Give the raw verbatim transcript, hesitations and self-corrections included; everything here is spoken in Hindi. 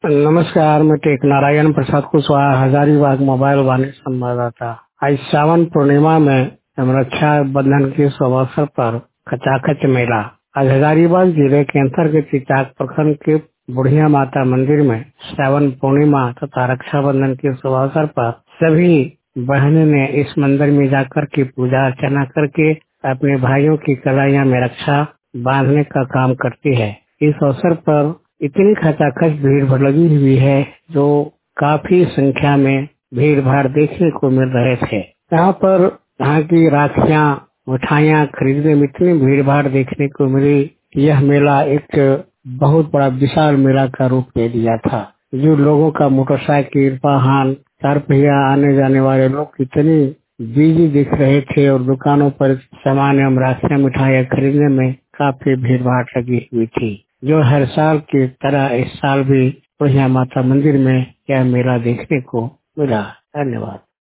नमस्कार, मैं टेक नारायण प्रसाद कुशवाहा, हजारीबाग मोबाइल वाले संवाददाता। आज सावन पूर्णिमा में रक्षा बंधन के शुभ अवसर पर खचाखच मेला आज हजारीबाग जिले के अंतर्गत चिचाक प्रखंड के बुढ़िया माता मंदिर में सावन पूर्णिमा तथा रक्षाबंधन के शुभ अवसर पर सभी बहनें ने इस मंदिर में जाकर के पूजा अर्चना करके अपने भाइयों की कलाइयां में रक्षा बांधने का काम करती है। इस अवसर पर इतनी खचाखच भीड़ लगी हुई है जो काफी संख्या में भीड़ भाड़ देखने को मिल रहे थे। यहाँ पर यहाँ की राखियाँ मिठाइयाँ खरीदने में इतनी भीड़ भाड़ देखने को मिली। यह मेला एक बहुत बड़ा विशाल मेला का रूप ले लिया था। जो लोगों का मोटरसाइकिल वाहन चार पहिया आने जाने वाले लोग इतनी बिजी दिख रहे थे और दुकानों पर सामान एवं राखियाँ मिठाइयाँ खरीदने में काफी भीड़ भाड़ लगी हुई थी। जो हर साल की तरह इस साल भी बुढ़िया माता मंदिर में यह मेला देखने को मिला। धन्यवाद।